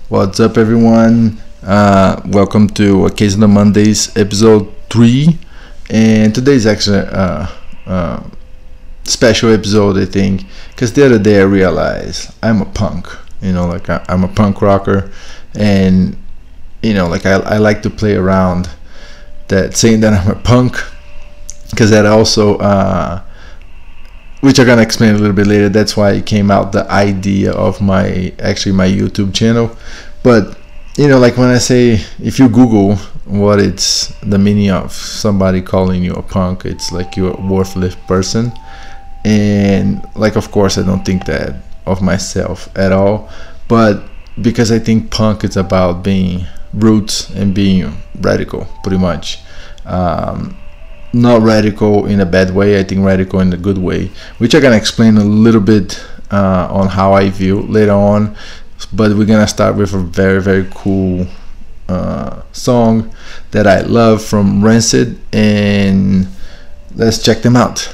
What's up, everyone? Welcome to Occasional Mondays, episode 3. And today's actually a special episode, I think, because the other day I realized I'm a punk. I'm a punk rocker, and I like to play around that saying that I'm a punk, because that also which I'm gonna explain a little bit later. That's why it came out, the idea of my YouTube channel. But when I say, if you Google what it's the meaning of somebody calling you a punk, it's like you're a worthless person. And of course I don't think that of myself at all, but because I think punk is about being roots and being radical, pretty much. Not radical in a bad way, I think radical in a good way, which I'm gonna explain a little bit on how I view later on. But we're gonna start with a very, very cool song that I love from Rancid, and let's check them out.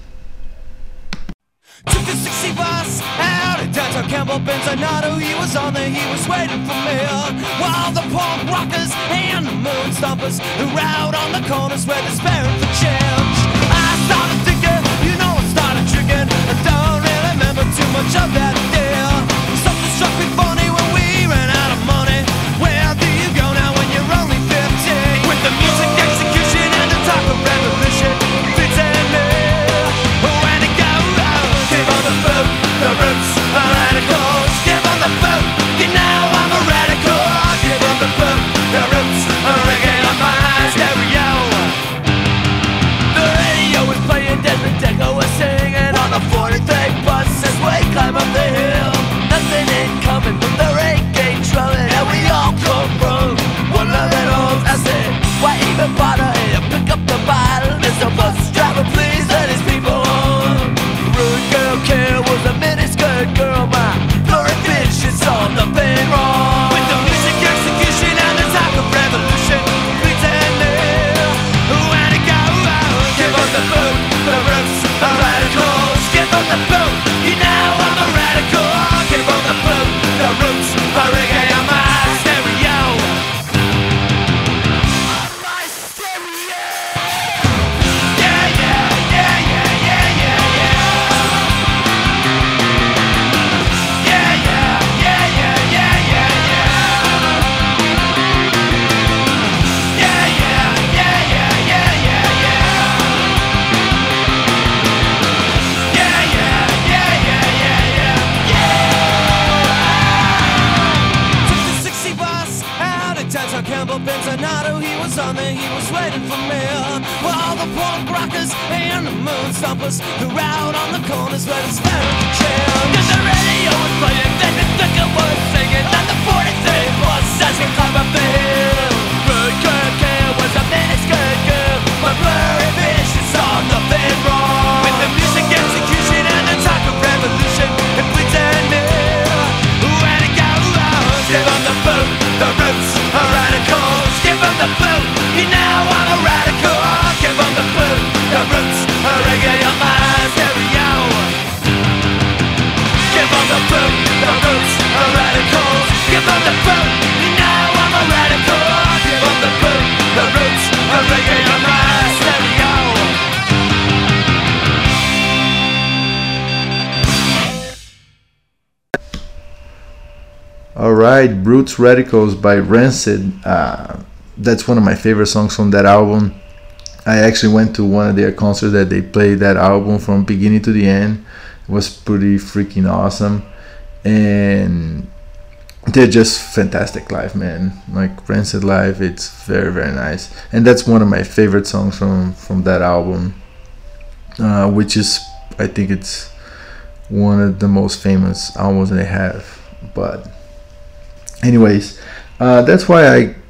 Took the 60 bus out of downtown Campbell, Benzonado. He was on there, he was waiting for me. While the punk rockers and the moon stompers who out on the corners were despairing for change. I started thinking, I started drinking. I don't really remember too much of that deal. Something struck me funny when we ran out of money. Where do you go now when you're only 15? With the music execution and the talk of revolution, pretend me. When it goes, give on the boot, the roots are radicals. Give on the boot, I'm a radical. Give on the boot, the roots are reggae on my stereo. The radio was playing, Desmond Deco was singing on the 43 bus as we climb up the hill. Nothing ain't coming but the reggae drumming, and we all come from one little. I said, why even bother? Hey, pick up the bottle, Mr. Bus driver, please let his people on. Rude girl care was a miniskirt girl, my blurry bitch, she saw nothing wrong. With the music execution and the talk of revolution, pretending when it goes. Give us the boot, the roots are radicals. Give us the boot, I'm a radical. Give us the boot, the roots are reggae on my stereo. On my stereo. Yeah, yeah, yeah, yeah, yeah, yeah, yeah. Yeah, yeah, yeah, yeah, yeah, yeah, yeah. Yeah, yeah, yeah, yeah, yeah, yeah, yeah. Yeah, yeah, yeah, yeah, yeah, yeah, yeah. Took the 60 bus out of downtown Campbell, Benzonado. He was on there, he was waiting for me. While the punk rockers and the moon stompers who out on the corners were despairing for change. Cause the radio was playing, then the thicker was singing, and the 43 bus as we climb up the hill. Rude girl care was a miniskirt girl, my blurry vision saw nothing wrong. With the music execution and the talk of revolution, and pretend me when it goes. Give on the boot, the roots are radicals. Give on the boot, I'm a radical. Give on the boot, the roots are reggae on my stereo. Give on the boot, the roots are radicals. Give on the boot, I'm a radical. Give on the boot, the roots are reggae on my stereo. Alright, Roots Radicals by Rancid. That's one of my favorite songs from that album. I actually went to one of their concerts that they played that album from beginning to the end. It was pretty freaking awesome, and they're just fantastic live, man. Like Rancid live, it's very, very nice. And that's one of my favorite songs from that album, which is, I think it's one of the most famous albums they have. But anyways, that's why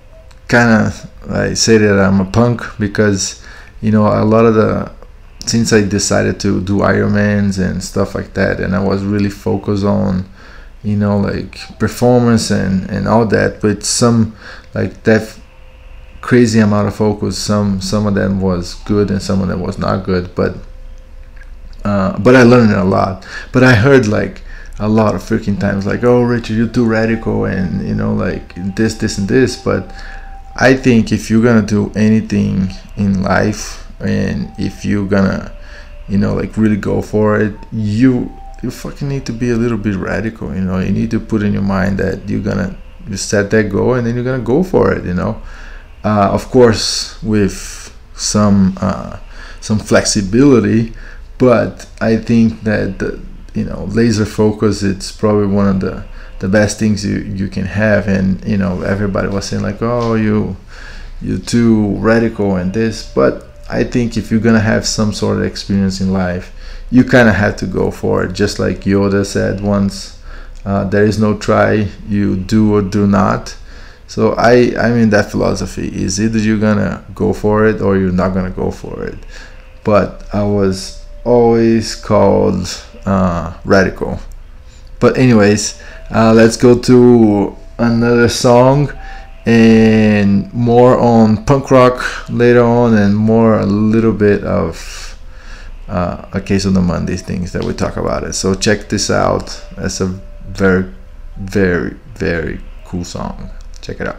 I say that I'm a punk, because a lot of the, since I decided to do Ironmans and stuff like that, and I was really focused on performance and all that, but some that crazy amount of focus, some of them was good and some of them was not good, but I learned a lot. But I heard a lot of freaking times, like, oh, Richard, you're too radical, and you know, like this and this. But I think if you're gonna do anything in life, and if you're gonna, you know, like really go for it, you fucking need to be a little bit radical. You know, you need to put in your mind that you set that goal, and then you're gonna go for it. You know, of course with some flexibility, but I think that you know, laser focus, it's probably one of the best things you can have. And you know, everybody was saying like, oh, you're too radical and this, but I think if you're gonna have some sort of experience in life, you kind of have to go for it. Just like Yoda said once, there is no try, you do or do not. So I'm in that philosophy. Is either you're gonna go for it or you're not gonna go for it. But I was always called radical. But anyways, let's go to another song, and more on punk rock later on, and more a little bit of a case of the Mondays things that we talk about it. So check this out. It's a very, very, very cool song. Check it out.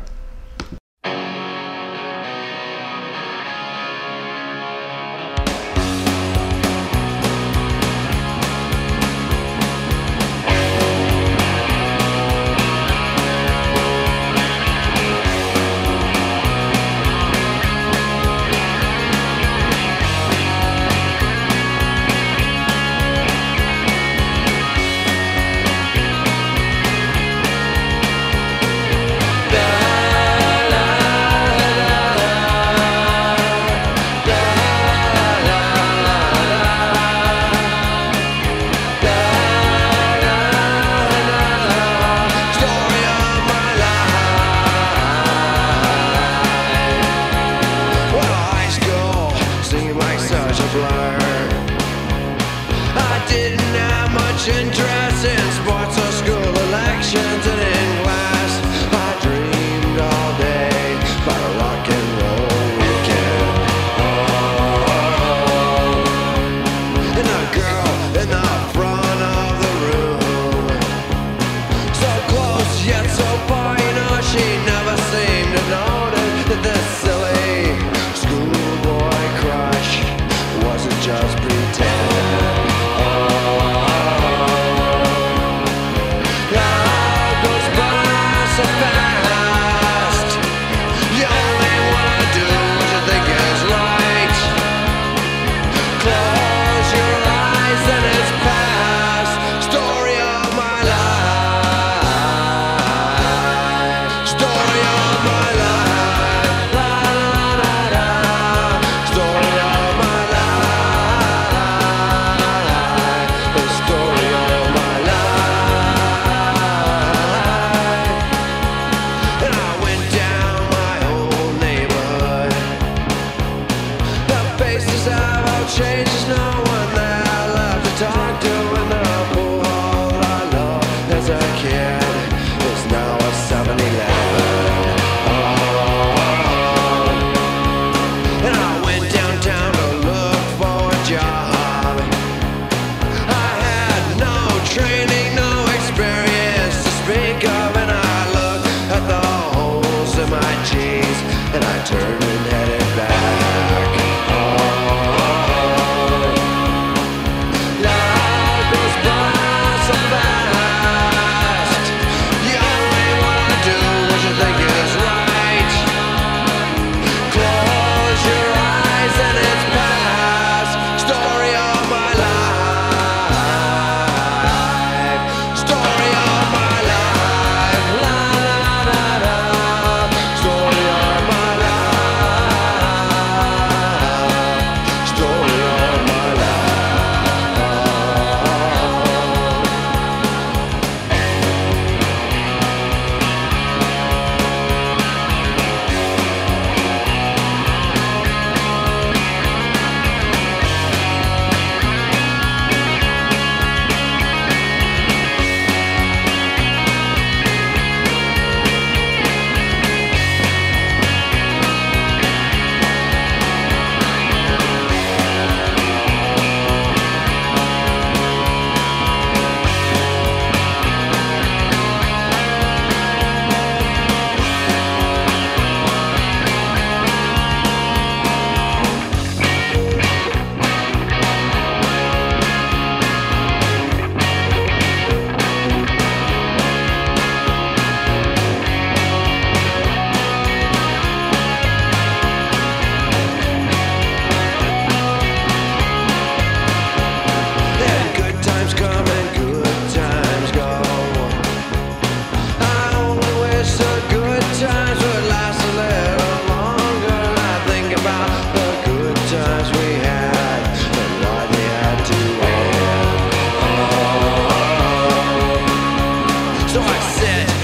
Interest in sports or school elections, and in class I dreamed all day about a rock and roll weekend. Oh, and a girl in the front of the room, so close yet so far, you know, she never seemed to notice that this silly schoolboy crush wasn't just pretend. So fast, you only wanna do what you think is right. Close your eyes and it's past. Story of my life. Story of my life. La la la la. Story of my life. The story of my life.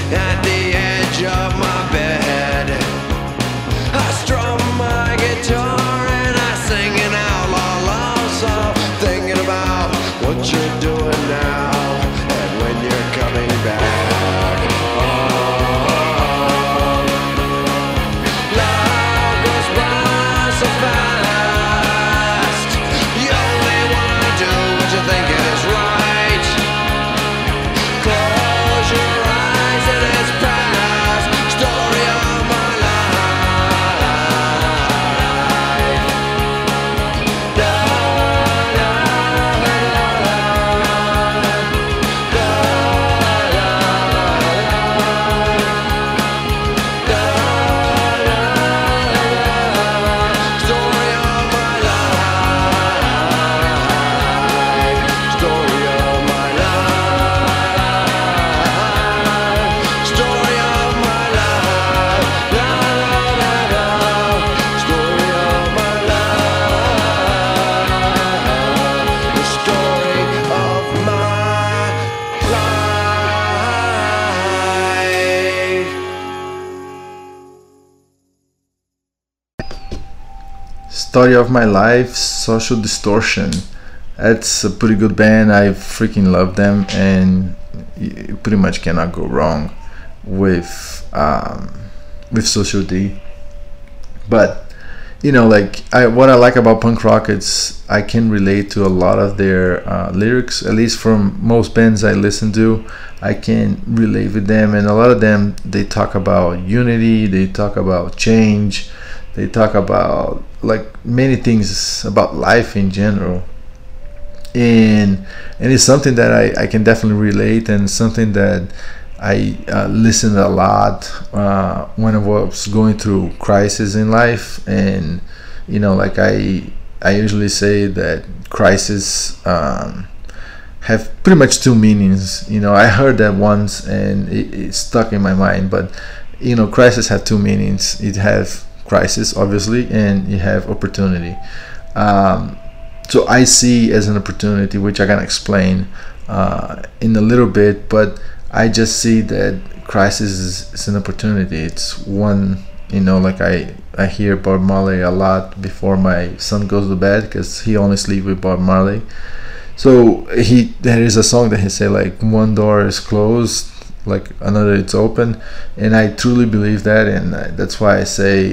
at the edge of my bed. I strum my guitar and I sing an outlaw love song, thinking about what you're doing now and when you're coming back. Love goes by so fast. You only wanna do what you think is right. Close your eyes and it's past. Story of my life. Da, da, da, da, story of my life. Story of my life. Story of my life. La, la, la, la. Story of my life. The story of my life. Story of My Life, Social Distortion. That's a pretty good band. I freaking love them, and you pretty much cannot go wrong with Social D. But like what I like about punk rock, it's I can relate to a lot of their lyrics. At least from most bands I listen to, I can relate with them, and a lot of them they talk about unity, they talk about change, they talk about like many things about life in general, and it's something that I can definitely relate, and something that I listened a lot when I was going through crisis in life. And like I usually say that crisis have pretty much two meanings. I heard that once and it stuck in my mind, but crisis have two meanings. It have crisis obviously, and you have opportunity. So I see as an opportunity, which I can explain in a little bit, but I just see that crisis is an opportunity. It's one, like I hear Bob Marley a lot before my son goes to bed, because he only sleeps with Bob Marley. So there is a song that he say like, one door is closed, like another it's open, and I truly believe that, and that's why I say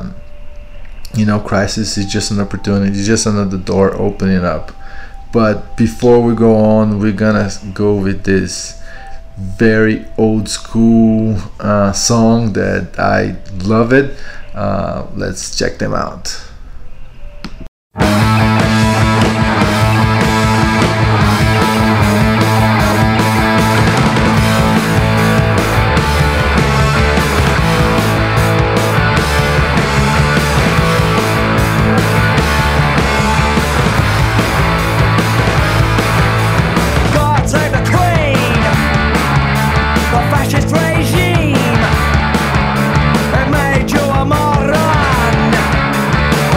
crisis is just an opportunity, it's just another door opening up. But before we go on, we're gonna go with this very old school song that I love it. Let's check them out. God save the Queen, the fascist regime. It made you a moron.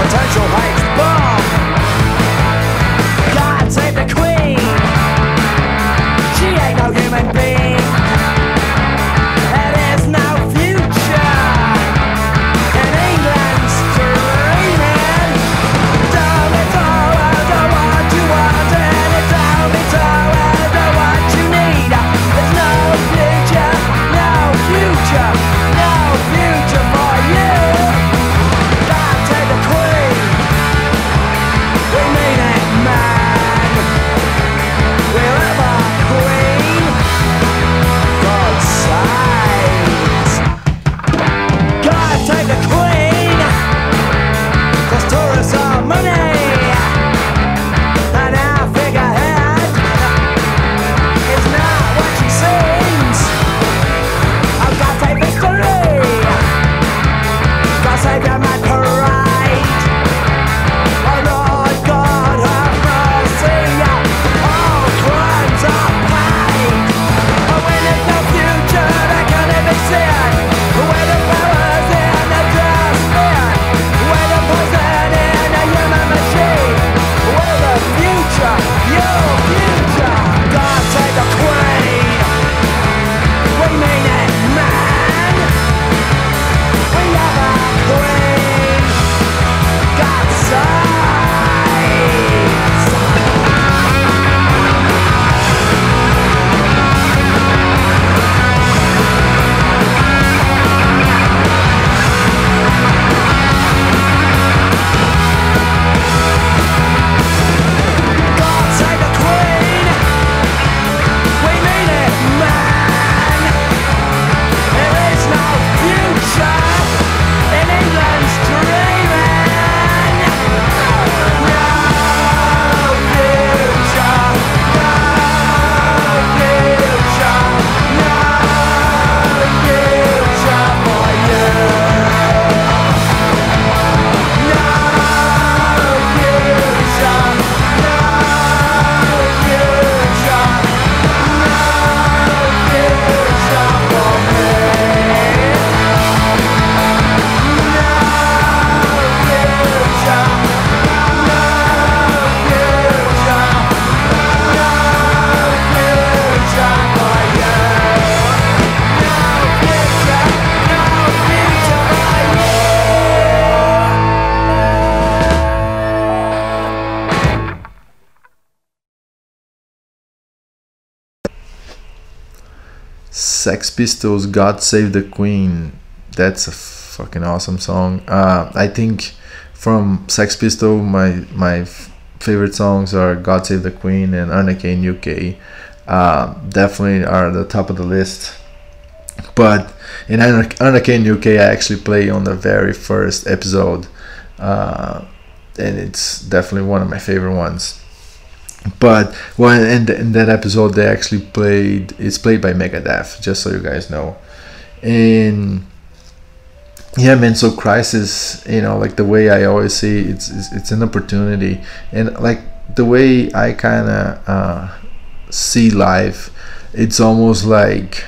Sex Pistols, God Save the Queen. That's a fucking awesome song. I think from Sex Pistols, my favorite songs are God Save the Queen and Arcane UK. Definitely are the top of the list. But in Arcane UK, I actually play on the very first episode, and it's definitely one of my favorite ones. But well, in that episode, they actually it's played by Megadeth, just so you guys know. And yeah, man, so Crisis, like the way I always say, it's an opportunity. And like the way I kind of see life, it's almost like,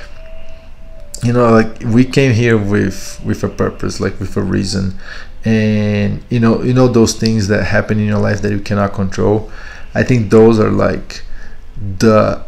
like we came here with a purpose, like with a reason. And those things that happen in your life that you cannot control, I think those are like the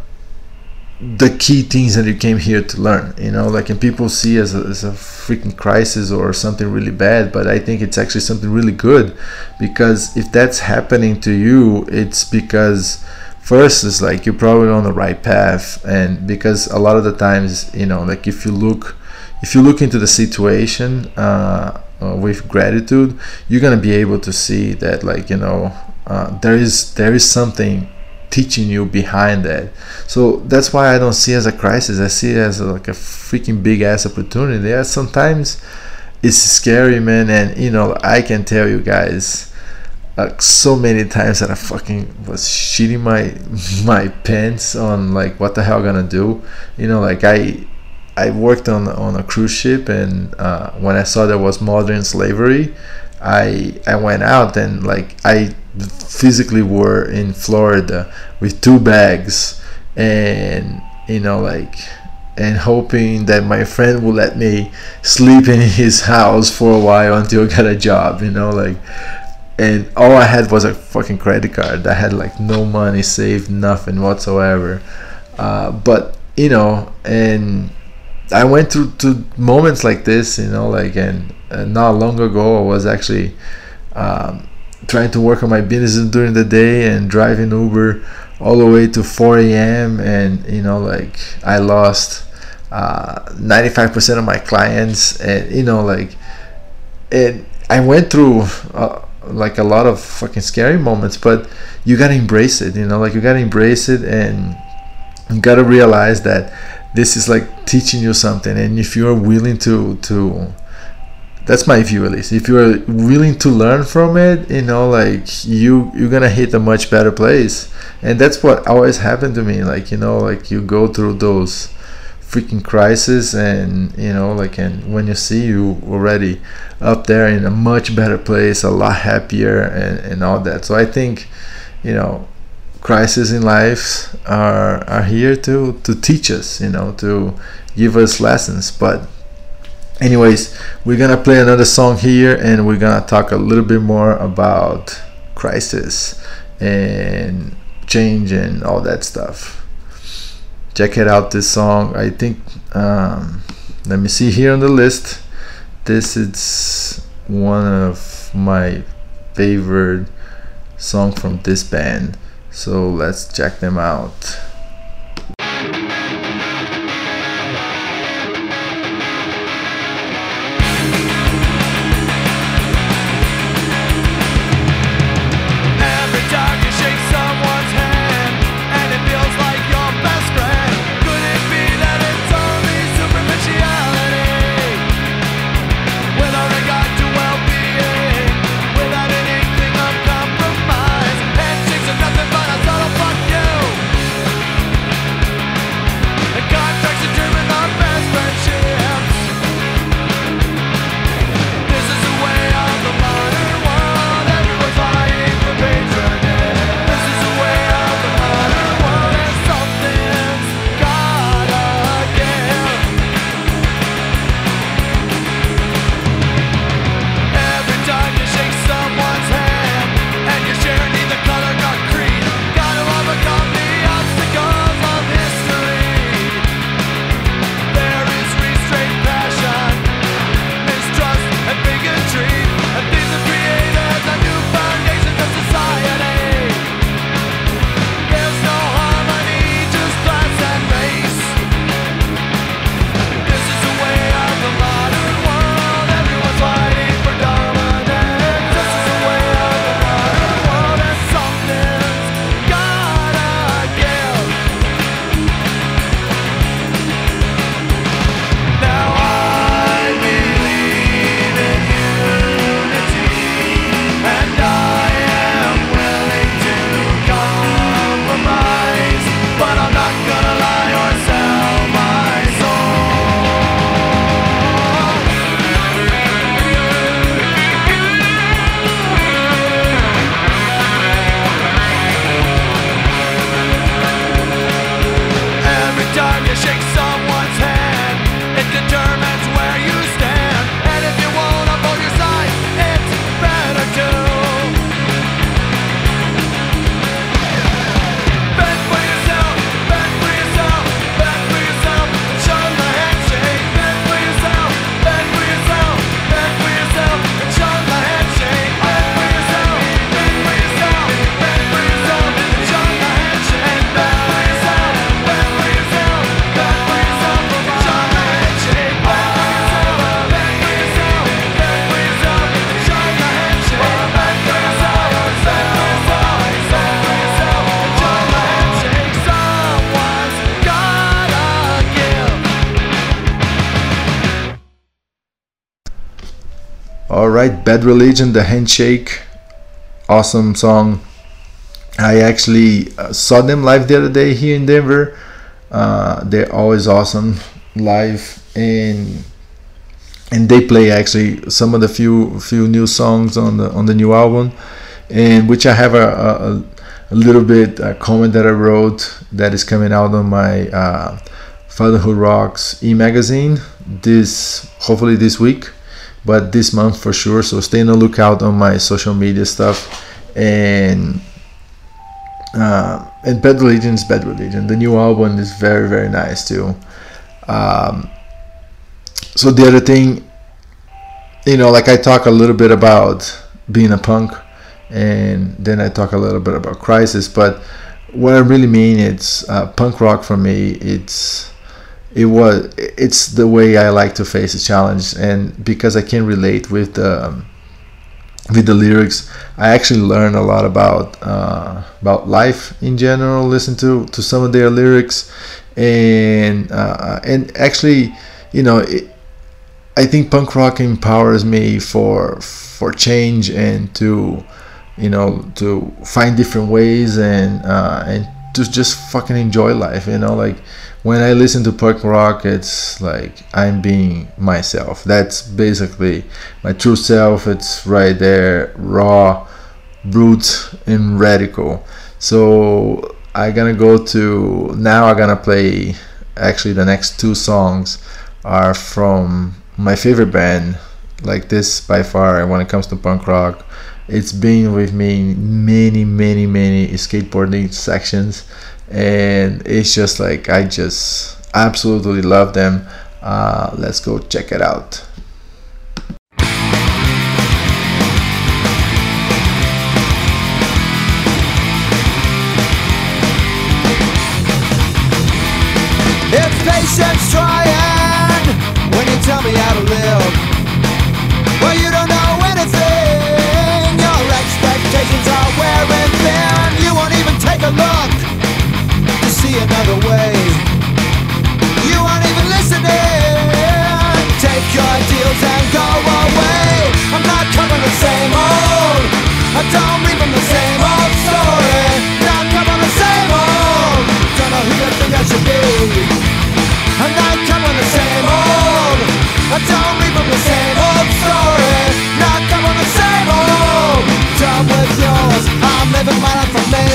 key things that you came here to learn, like, and people see as a freaking crisis or something really bad, but I think it's actually something really good, because if that's happening to you, it's because first it's like you're probably on the right path. And because a lot of the times, like if you look into the situation with gratitude, you're gonna be able to see that, like, there is something teaching you behind that. So that's why I don't see it as a crisis. I see it as like a freaking big ass opportunity. Yeah, sometimes it's scary, man, and I can tell you guys, so many times that I fucking was shitting my pants on like what the hell I'm gonna do. Like I worked on a cruise ship, and when I saw there was modern slavery, I went out, and like I physically were in Florida with 2 bags, and and hoping that my friend would let me sleep in his house for a while until I got a job, like, and all I had was a fucking credit card. I had like no money saved, nothing whatsoever. But and I went through to moments like this, like, and not long ago I was actually trying to work on my business during the day and driving Uber all the way to 4 a.m. and like I lost 95% of my clients, and like, and I went through like a lot of fucking scary moments, but you gotta embrace it, like you gotta embrace it, and you gotta realize that this is like teaching you something. And if you're willing to that's my view, at least, if you're willing to learn from it, like you're gonna hit a much better place. And that's what always happened to me, like, like you go through those freaking crisis, and like, and when you see you already up there in a much better place, a lot happier, and all that. So I think crises in life are here to teach us, to give us lessons. But anyways, we're gonna play another song here, and we're gonna talk a little bit more about crisis and change and all that stuff. Check it out, this song. I think let me see here on the list. This is one of my favorite songs from this band, so let's check them out. Nothing but a total fuck you. All right, Bad Religion, The Handshake, awesome song. I actually saw them live the other day here in Denver. They're always awesome live, and they play actually some of the few new songs on the new album, and which I have a little bit comment that I wrote that is coming out on my Fatherhood Rocks e-magazine hopefully this week, but this month for sure. So stay on the lookout on my social media stuff. And Bad Religion is Bad Religion. The new album is very, very nice too. So the other thing, like I talk a little bit about being a punk, and then I talk a little bit about Crisis, but what I really mean, it's punk rock for me. It's the way I like to face a challenge, and because I can relate with the lyrics, I actually learn a lot about life in general. Listen to some of their lyrics, and actually, I think punk rock empowers me for change, and to find different ways, and to just fucking enjoy life. Like when I listen to punk rock, it's like I'm being myself. That's basically my true self. It's right there, raw, brute, and radical. So I'm gonna play, actually the next two songs are from my favorite band. Like this, by far, when it comes to punk rock, it's been with me many skateboarding sections, and it's just like I just absolutely love them. Let's go check it out. It's patience trying when you tell me how to live. Well, you don't know anything. Your expectations are wearing thin. You won't even take a look to see another way. You aren't even listening. Take your deals and go away. I'm not coming the same old. I don't read from the same old story. Not coming the same old. Don't know who you think I should be. I'm not coming the same old. I don't read from the same old story. Not coming the same old. Done with yours. I'm living my life for me.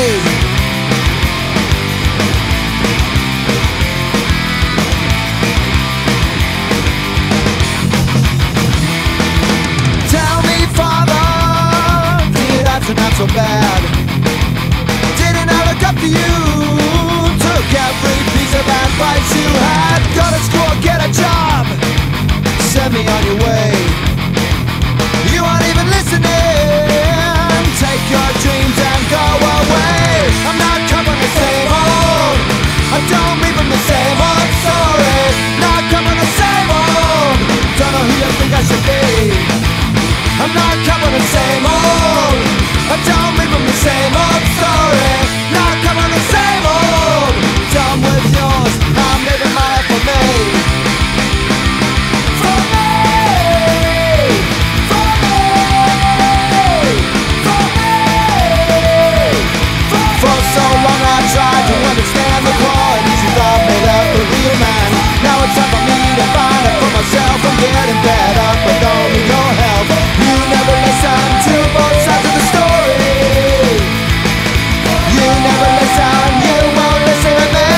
Tell me, Father, the odds are not so bad. Didn't I look up to you? Took every piece of advice you had. Go to school, get a job, send me on your way. You aren't even listening. Take your dreams and go away. I'm not coming the same old. I don't read from the same old story. Not coming the same old. Don't know who you think I should be. I'm not coming the same old. I don't read from the same old story. Not coming the same old. Done with yours. I'm living my life for me. For me. For me. For me. For so long I tried to understand the qualities you thought made up a real man. Now it's time for me to find it for myself. I'm getting better, but don't need your help. You never listen to both sides of the story. You never listen, you won't listen to me.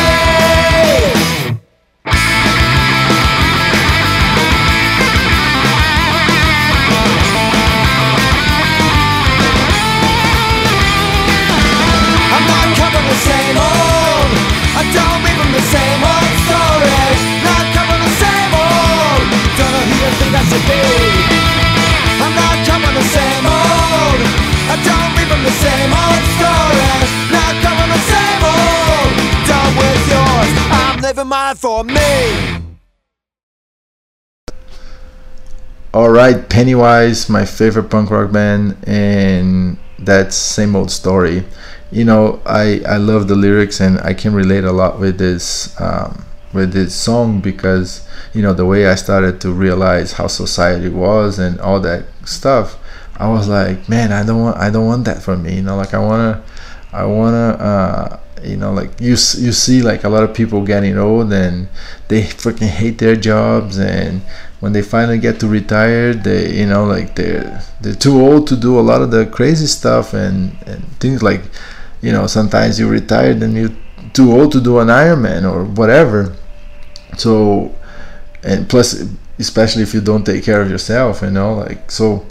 I'm not coming the same old. I don't read from the same old story. Not coming the same old. Don't know who you think I should be. I'm not coming the same old. I don't read from the same old story. Not coming the same old. Done with yours. I'm living mine for me. Alright, Pennywise, my favorite punk rock band, and that's Same Old Story. I love the lyrics, and I can relate a lot with this with this song because, you know, the way I started to realize how society was and all that stuff, I was like, man, I don't want that for me, you know, like I wanna you know, like you see like a lot of people getting old and they freaking hate their jobs, and when they finally get to retire, they, you know, like they're too old to do a lot of the crazy stuff and things, like, you know, sometimes you're retired and you're too old to do an Ironman or whatever. So, and plus, especially if you don't take care of yourself, you know, like, so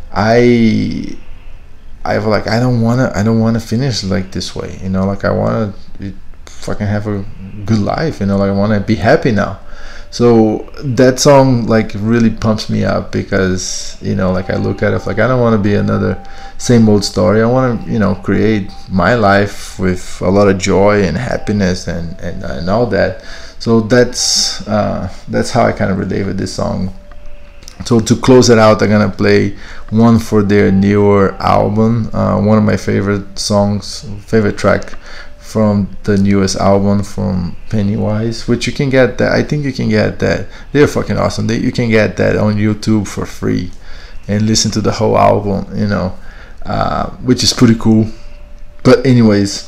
I was like, I don't wanna finish like this way, you know, like I wanna fucking have a good life, you know, like I wanna be happy now. So that song like really pumps me up because, you know, like I look at it like I don't want to be another same old story. I want to, you know, create my life with a lot of joy and happiness and all that. So that's how I kind of relate with this song. So to close it out, I'm gonna play one for their newer album, one of my favorite track from the newest album from Pennywise, which you can get that. I think you can get that. They're fucking awesome. You can get that on YouTube for free and listen to the whole album, you know, which is pretty cool. But anyways,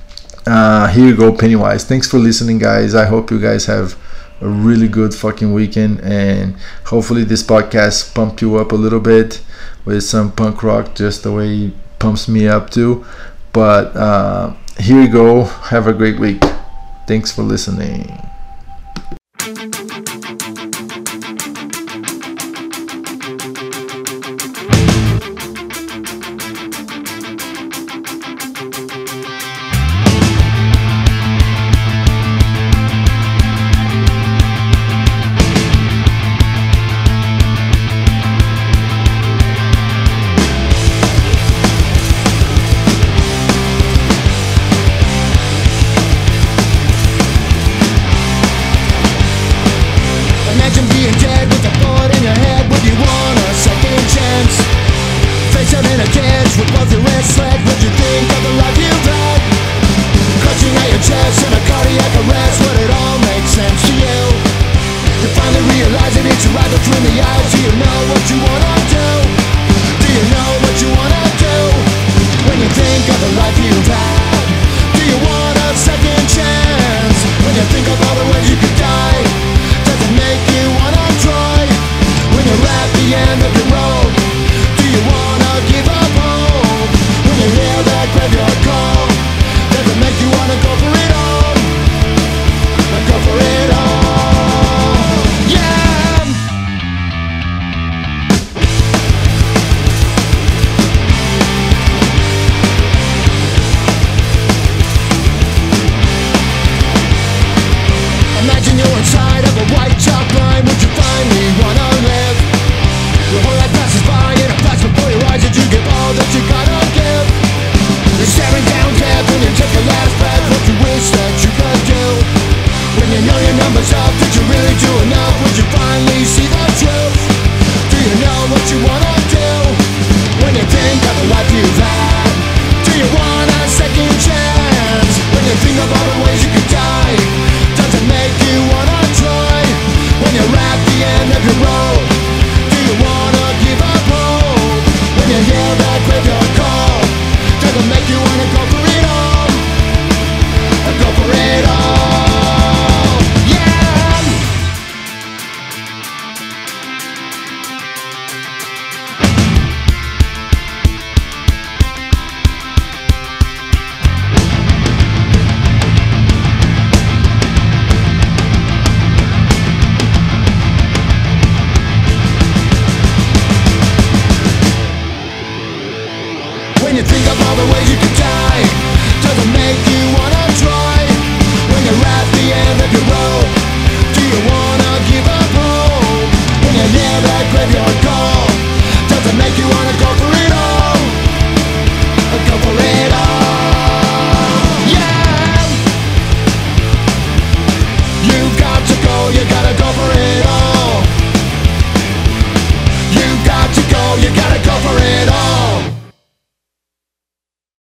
here you go, Pennywise. Thanks for listening, guys. I hope you guys have a really good fucking weekend, and hopefully this podcast pumped you up a little bit with some punk rock, just the way it pumps me up too. But here you go. Have a great week. Thanks for listening. Think of all the ways you could die.